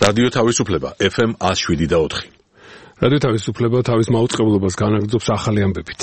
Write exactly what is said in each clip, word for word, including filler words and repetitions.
რადიო თავისუფლება ეფ ემ one oh seven და four. რადიო თავისუფლება თავის მაუწყებლობას განაგრძობს ახალი ამბებით.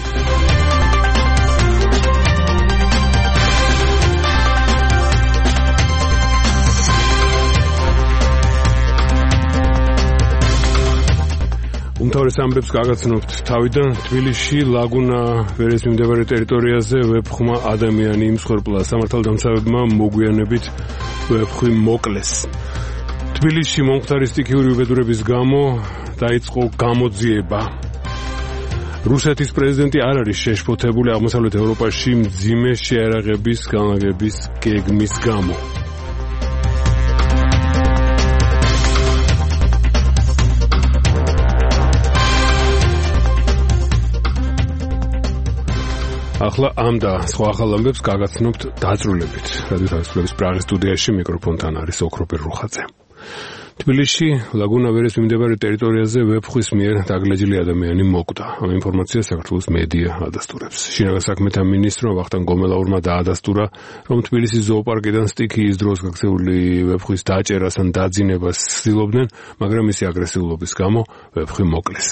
უმთავრეს ამბებს გაგაცნობთ თავიდან. თბილისში ლაგუნა ვერეს მიმდებარე ტერიტორიაზე ვეფხმა ადამიანი იმსხვერპლა. სამართალდამცავებმა მოგვიანებით ვეფხვი მოკლეს. თბილისში მომხდარი სტიქიური უბედურების გამო დაიწყო გამოძიება. რუსეთის პრეზიდენტი არ არის შეშფოთებული აღმოსავლეთ ევროპაში მძიმე შეარაღების განლაგების გეგმის გამო. ახლა ამ და სხვა ახალ ამბებს გაგაცნობთ დაწვრილებით. რადიო თავისუფლების პრაღის სტუდიაში მიკროფონთან არის ოქროპირ რუხაძე. თბილისში ლაგუნა ვერეს მიმდებარე ტერიტორიაზე ვეფხვის მიერ დაგლეჯილი ადამიანი მოკვდა. ამ ინფორმაციას საქართველოს მედია ადასტურებს. შინაგან საქმეთა მინისტრმა ვახტანგ გომელაურმა დაადასტურა, რომ თბილისის ზოოპარკიდან სტიქიის დროს გაქცეული ვეფხვის დაჭერას ან დაძინებას ცდილობდნენ, მაგრამ მისი აგრესიულობის გამო ვეფხვი მოკლეს.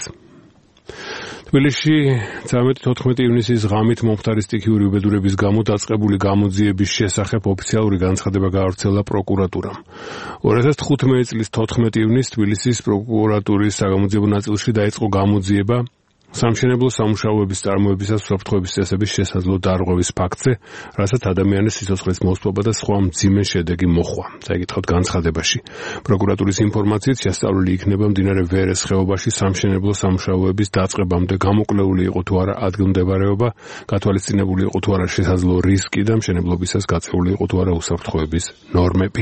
თბილისში თერთმეტი ივნისის ღამით მომხდარი სტიქიური უბედურების გამო დაწყებული გამოძიების შესახებ ოფიციალური განცხადება გაავრცელა პროკურატურამ. ორი ათას თხუთმეტი წლის თოთხმეტი ივნისს თბილისის პროკურატურის საგამოძიებო ნაწილში დაიწყო გამოძიება სამშენებლო სამუშაოების წარმოებისას უსაფრთხოების წესების შესაძლო დარღვევის ფაქტზე, რასაც ადამიანის სიცოცხლის მოსპობა და სხვა მძიმე შედეგი მოჰყვა. წაიკითხავთ განცხადებაში. პროკურატურის ინფორმაციით შესწავლილი იქნება მდინარე ვერეს ხეობაში სამშენებლო სამუშაოების დაწყებამდე გამოკვლეული იყო თუ არა ადგილმდებარეობა, გათვალისწინებული იყო თუ არა შესაძლო რისკი და მშენებლობისას გაწეული იყო თუ არა უსაფრთხოების ნორმები.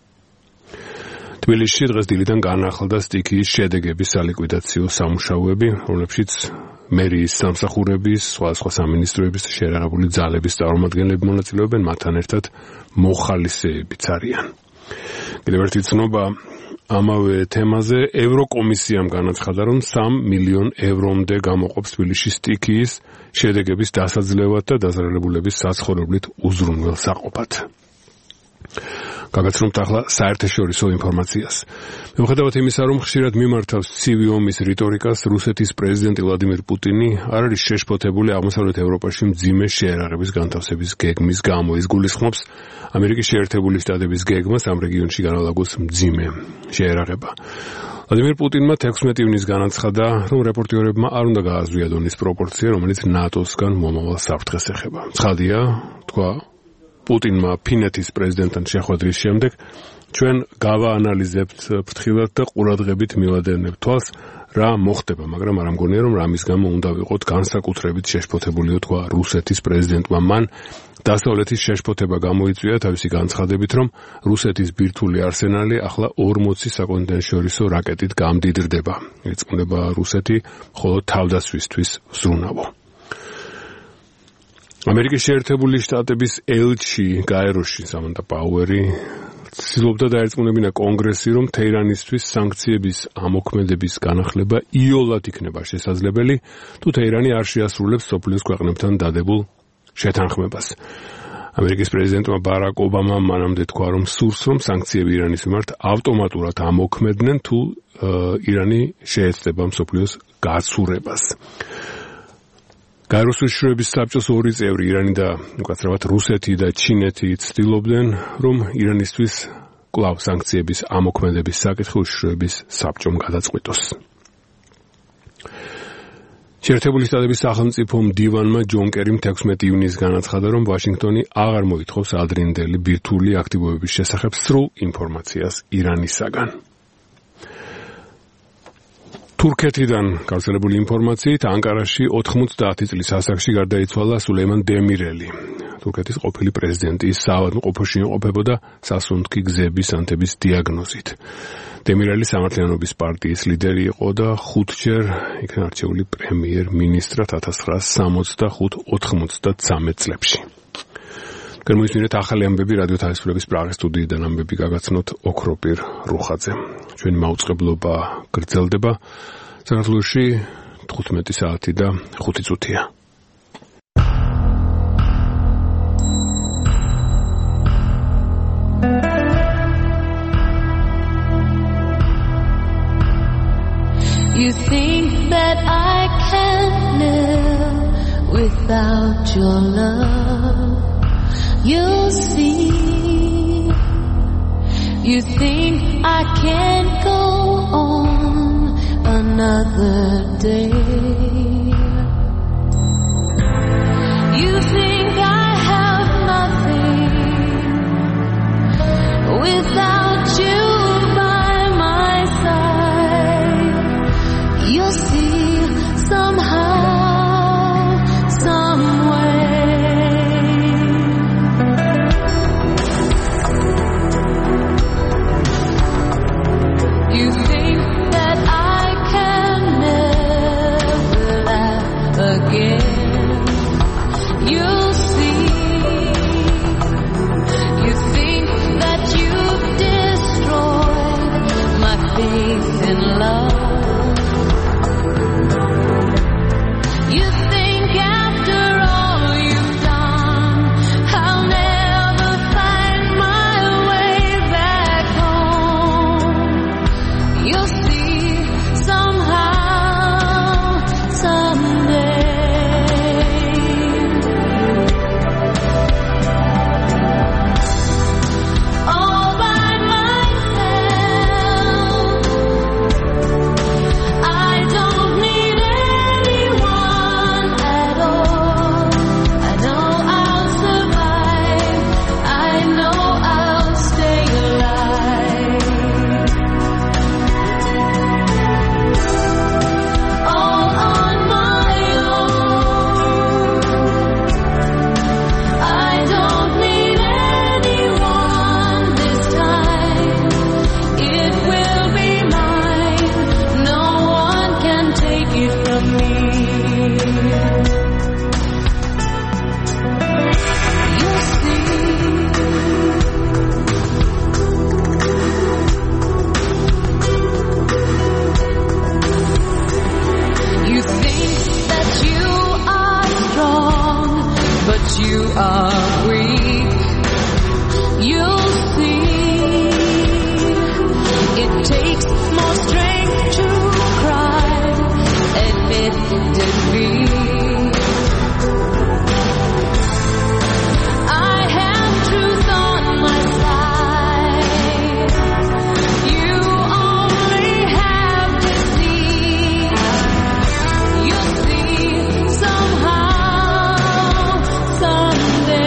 თბილისში დღეს დილიდან განახლდა სტიქიის შედეგების სალიკვიდაციო სამუშაოები, რომლებშიც მერიის სამსახურების, სხვა სხვა სამინისტროების შეერაღებული ძალების წარმომადგენლები მონაწილეობენ, მათთან ერთად მოხალისეებიც არიან. კიდევ ერთი ცნობა ამავე თემაზე. ევროკომისიამ განაცხადა, რომ სამი მილიონი ევრომდე გამოყოფს თბილისში სტიქიის შედეგების დასაძლევად და დაზარალებულების საცხოვრებლით უზრუნველსაყოფად. გაგაცნობთ ახლა საერთაშორისო ინფორმაციას. მიუხედავად იმისა, რომ ხშირად მიმართავს ცივი ომის რიტორიკას, რუსეთის პრეზიდენტი ვლადიმირ პუტინი არ არის შეშფოთებული აღმოსავლეთ ევროპაში მძიმე შეერაღების განთავსების გეგმის გამო. ის გულისხმობს ამერიკის შეერთებული შტატების გეგმას ამ რეგიონში განალაგოს მძიმე შეერაღება. ვლადიმირ პუტინმა თექვსმეტი ივნისს განაცხადა, რომ რეპორტიორებმა არ უნდა გააზრიათ დონის პროპორცია, რომელიც ნატოსგან მომავალ საფრთხეს ეხება. ცხადია, თქვა პუტინმა ფინეთის პრეზიდენტთან შეხვედრის შემდეგ, ჩვენ გავაანალიზებთ ფრთხილად და ყურადღებით მივადენებთ თვალს, რა მოხდება, მაგრამ არ ამგონია, რომ რამის გამო უნდა ვიყოთ განსაკუთრებით შეშფოთებულიო, თქვა რუსეთის პრეზიდენტმა. მან დასავლეთის შეშფოთება გამოიწვია თავისი განცხადებით, რომ რუსეთის ბირთვული არსენალი ახლა ორმოცი საკონტინენტშორისო რაკეტით გამდიდრდება. ირწმუნება რუსეთი მხოლოდ თავდასხმისთვის ვზრუნავო. ამერიკის შეერთებული შტატების ელჩი გაეროში სამანტა პაუერი ცდილობდა დაერწმუნებინა კონგრესი, რომ თეირანისთვის სანქციების ამოქმედების განახლება იოლად იქნება შესაძლებელი, თუ თეირანი არ შეასრულებს მსოფლიოს ქვეყნებთან დადებულ შეთანხმებას. ამერიკის პრეზიდენტმა ბარაკ ობამამ მანამდე თქვა, რომ სურს, რომ სანქციები ირანის მიმართ ავტომატურად ამოქმედდნენ, თუ ირანი შეეცდება მსოფლიოს გაცურებას. გაეროს უშიშროების საბჭოს ორი წევრი ირანი და უკაცრავად რუსეთი და ჩინეთი ცდილობდნენ, რომ ირანისთვის კვლავ სანქციების ამოქმედების საკითხი უშიშროების საბჭომ გადაწყვიტოს. შეერთებული შტატების სახელმწიფო მდივანმა ჯონ კერიმ თექვსმეტი ივნისს განაცხადა, რომ ვაშინგტონი აღარ მოითხოვს ადრინდელი ბირთვული აქტივობების შესახებ სრულ ინფორმაციას ირანისაგან. თურქეთიდან გავრცელებული ინფორმაციით ანკარაში ოთხმოცდაათი წლის ასაკში გარდაიცვალა სულეიმან დემირელი. თურქეთის ყოფილი პრეზიდენტი საავადმყოფოში იმყოფებოდა სასუნთქი გზების ანთების დიაგნოზით. დემირელი სამართლიანობის პარტიის ლიდერი იყო და ხუთჯერ იქნა არჩეული პრემიერ-მინისტრად ათას ცხრაასი სამოცდახუთ ოთხმოცდათრამეტ წლებში. გერმოისმინეთ ახალი ამბები რადიო თავისუფლების პრაღის სტუდიიდან ამბები გაგაცნოთ ოქროპირ რუხაძე. ჩვენი მაუწყებლობა გრძელდება. საქართველოში თხუთმეტი საათი და ხუთი წუთია. that I can't live without your love. You'll see. You think I can't go on another day. You think I have nothing without you by my side. You'll see somehow, some way. You think that I can never laugh again. You'll see. You think that you've destroyed my faith in love. You think after all you've done, I'll never find my way back home. You'll see somehow, someday. You are weak. You'll see. It takes more strength to cry. Admit defeat. I have truth on my side. You only have deceit. You'll see somehow. Someday.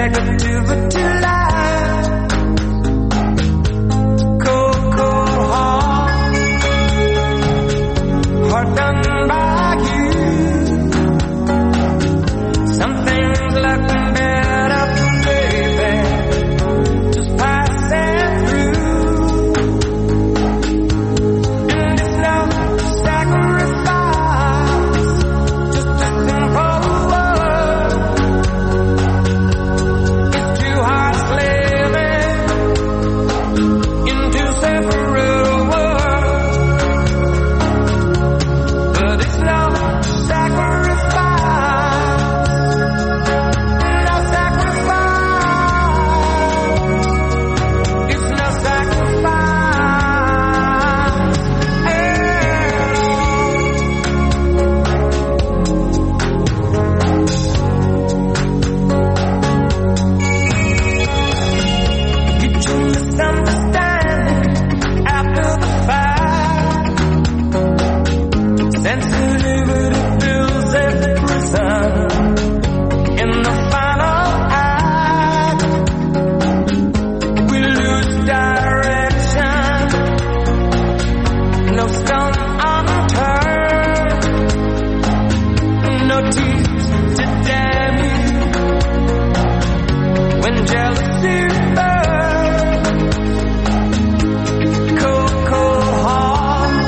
negativity lies. Cold, cold heart, heart done by you. Some things looking better, baby, just passing through. And it's no sacrifice, just a simple word. It's too hard slaving in two separate worlds. But it's no sacrifice, no sacrifice. It's no sacrifice at all. Get your misunderstanding after the fact. Sensitivity fills every prison. In the final act, we lose direction. No stone unturned, no teeth to damn you. When jealousy burns, cold, cold heart,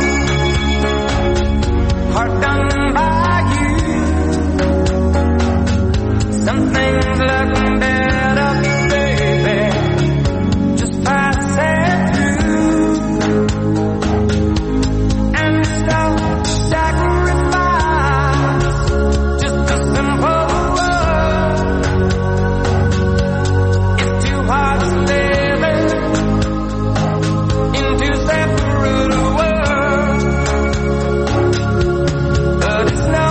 heart done by you. Some things looking better, baby, just passing through. And it's no sacrifice, just a simple word. It's too hard slaving in two separate worlds. But it's no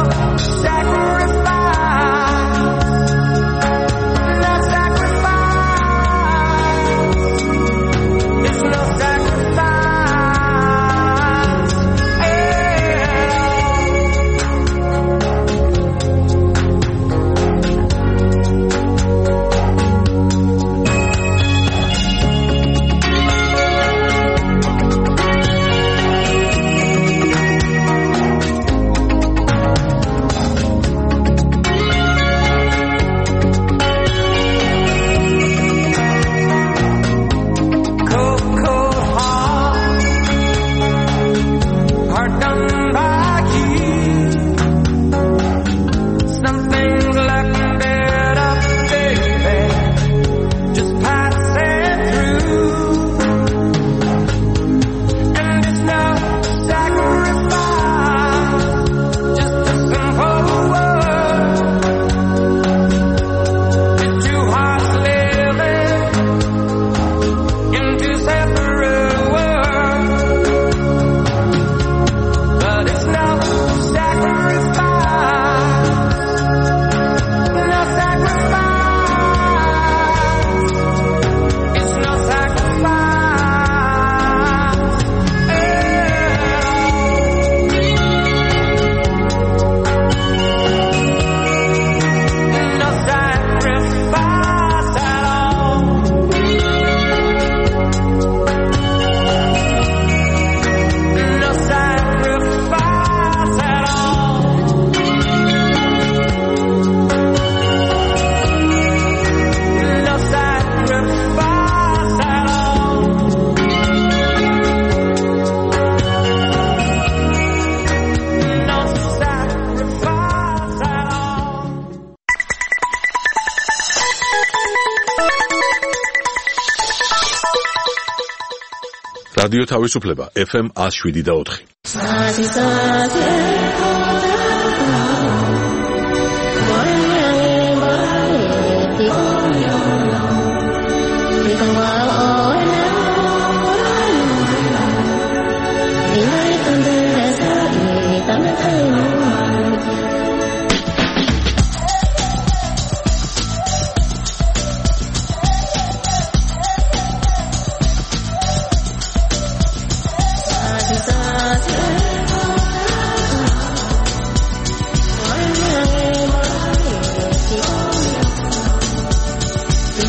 sacrifice, no sacrifice. It's no sacrifice at cold, cold heart, heart done by you. Some things looking better, baby, just passing through. And it's no sacrifice, just a simple word. It's too hard slaving in two separate worlds. But it's no sacrifice, no sacrifice. It's no sacrifice at all. No sacrifice at all. No sacrifice at all. No sacrifice at all. No sacrifice at all. რადიო თავისუფლება ეფ ემ one oh seven და four. Sa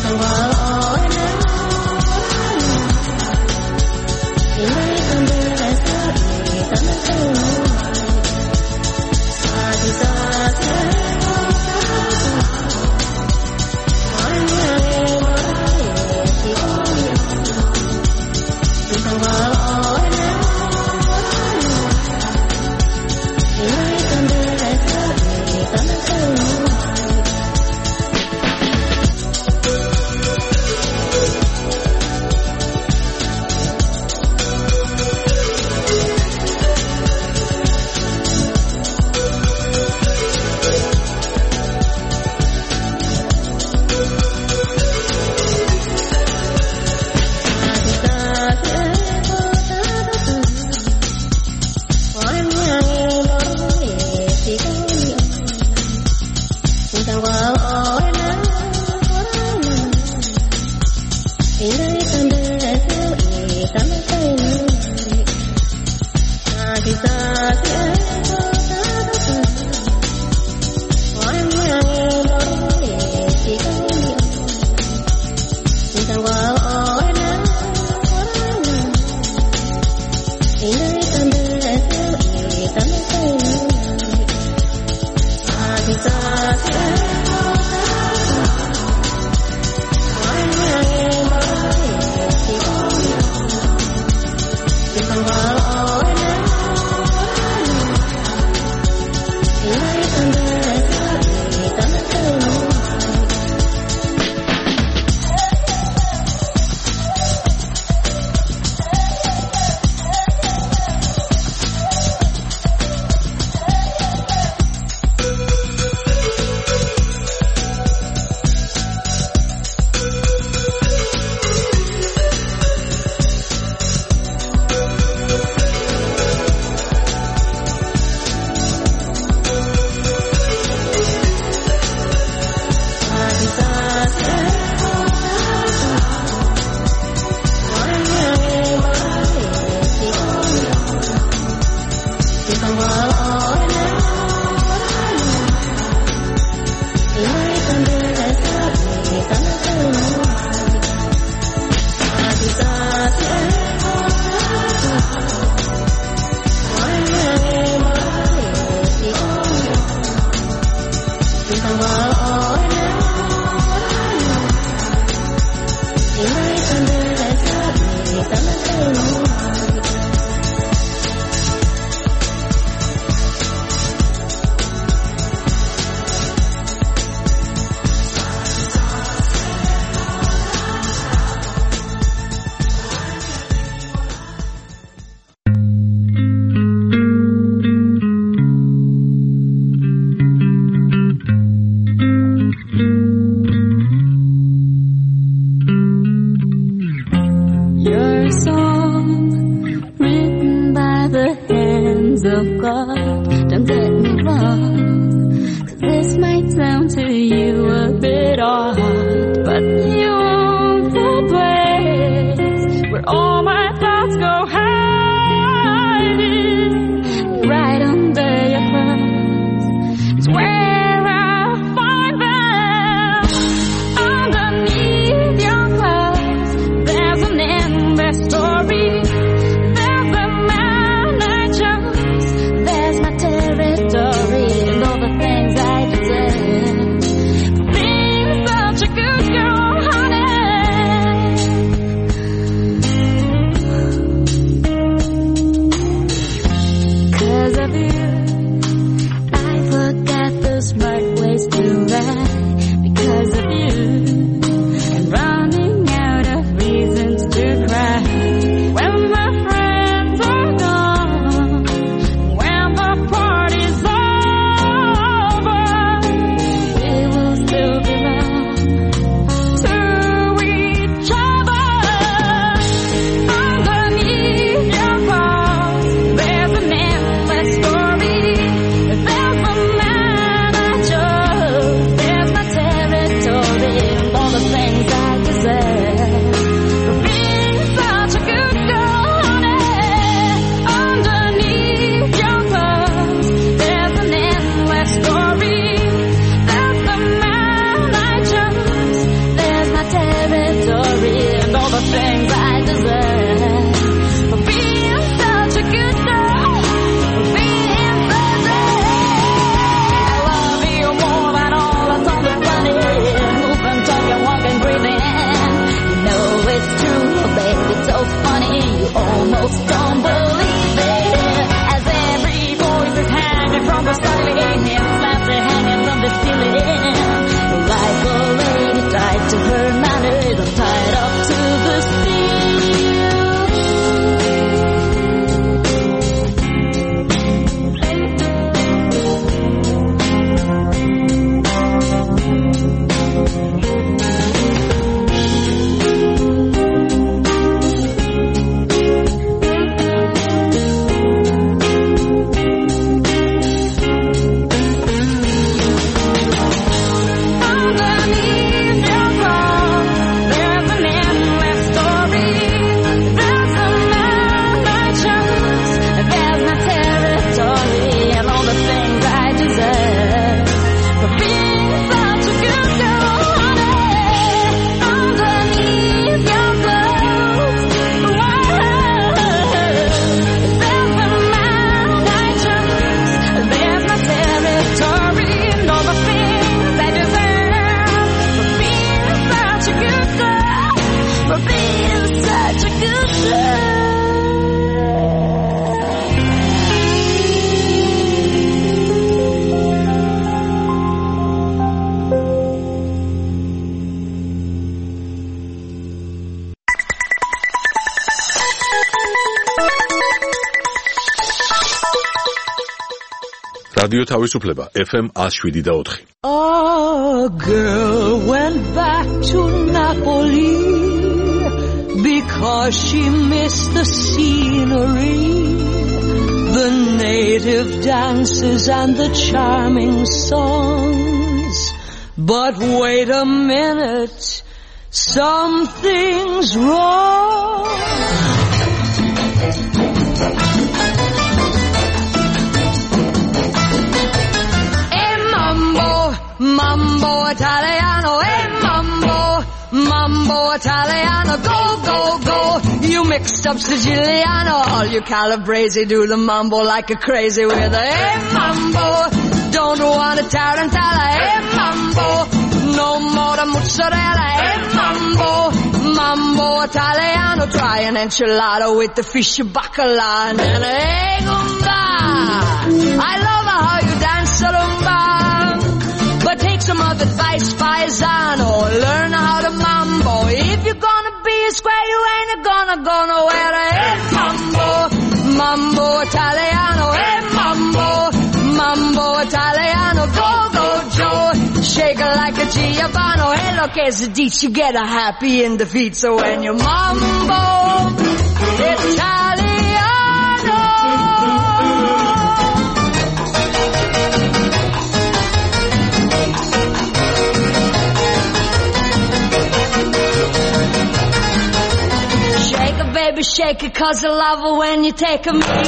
Story რადიო თავისუფლება F M one oh seven point four. A girl went back to Napoli because she missed the scenery, the native dances and the charming songs. But wait a minute, something's wrong. Mambo Italiano, hey mambo, mambo Italiano, go, go, go. You mixed up Siciliano, all you Calabrese do the mambo like a crazy with a hey mambo. Don't want a tarantella, hey mambo. No more the mozzarella, hey mambo, mambo Italiano. Try an enchilada with the fish bacala and then hey gumba. I love how you dance rumba. But take some of advice, paisano. Learn how to mambo. If you're gonna be a square, you ain't gonna go nowhere. Hey, mambo, mambo Italiano. Hey, mambo, mambo Italiano. Go, go, Joe. Shake it like a Giovanni. Hey, look, as a ditch, you get a happy in the feet. So when you mambo Italiano. Baby, shake it, cause I love it when you take a me.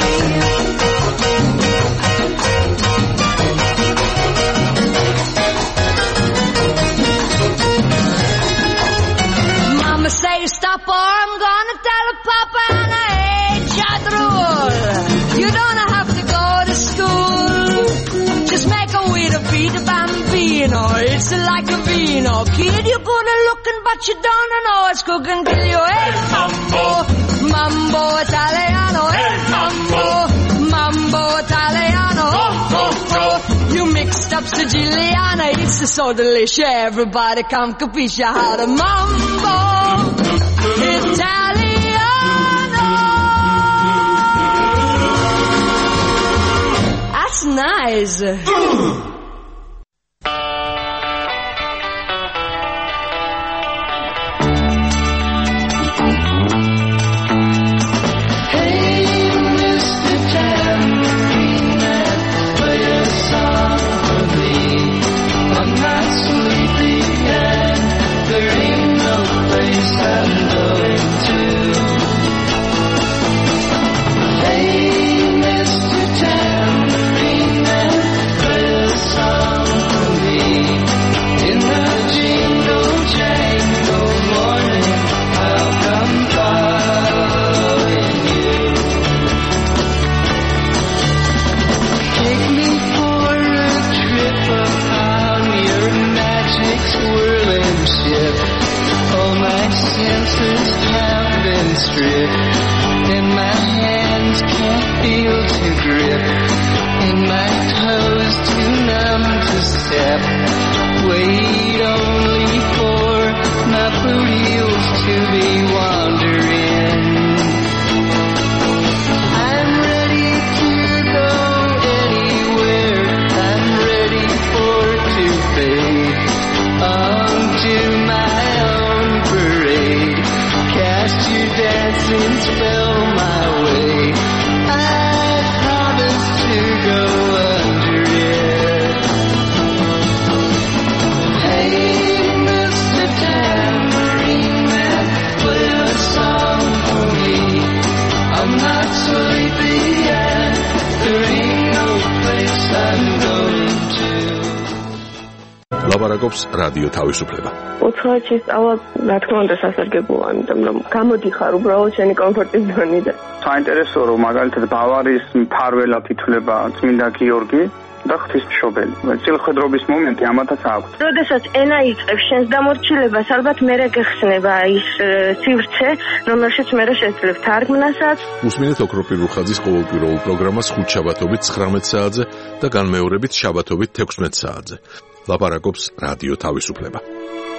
Mama say stop or I'm gonna tell her Papa and I hate Jadrul. You don't have to go to school. Just make a way to be the bambino. It's like a vino. Kid, you're good at looking, but you don't know it's cooking till you hey mambo. Mambo Italiano, hey mambo, mambo Italiano, oh, oh, oh. You mixed up Siciliana, it's so delicious. Everybody come capisce how to mambo Italiano. That's nice. ლაპარაკობს რადიო თავისუფლება. ოთხი სწავლა რა თქმა უნდა სასარგებლოა, იმიტომ რომ გამოდიხარ უბრალოდ შენი კომფორტის ზონიდან. საინტერესოა რომ მაგალითად ბავარიის მფარველად ითვლება წმინდა გიორგი და ღვთისმშობელი. წილხედრობის მომენტი ამათაც აქვს. როდესაც ენა იწყებს შენს დამორჩილებას, ალბათ მერე გეხსნება ის სივრცე, რომელშიც მერე შეძლებ თარგმნასაც. უსმინეთ ოქროპირ რუხაძის ყოველკვირეულ პროგრამას ხუთშაბათობით ცხრამეტ საათზე და განმეორებით შაბათობით თექვსმეტ საათზე. ლაპარაკობს რადიო თავისუფლება.